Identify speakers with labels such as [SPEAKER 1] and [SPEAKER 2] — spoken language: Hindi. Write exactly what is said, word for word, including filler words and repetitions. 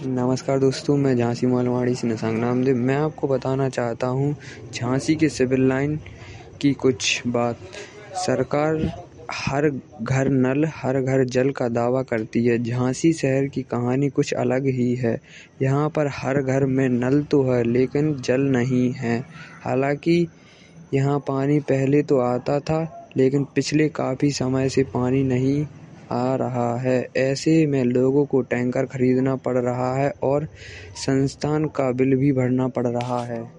[SPEAKER 1] नमस्कार दोस्तों, मैं झांसी मालवाड़ी से निशंक नामदेव। मैं आपको बताना चाहता हूँ झांसी के सिविल लाइन की कुछ बात। सरकार हर घर नल हर घर जल का दावा करती है। झांसी शहर की कहानी कुछ अलग ही है। यहाँ पर हर घर में नल तो है लेकिन जल नहीं है। हालांकि यहाँ पानी पहले तो आता था लेकिन पिछले काफ़ी समय से पानी नहीं आ रहा है। ऐसे में लोगों को टैंकर खरीदना पड़ रहा है और संस्थान का बिल भी भरना पड़ रहा है।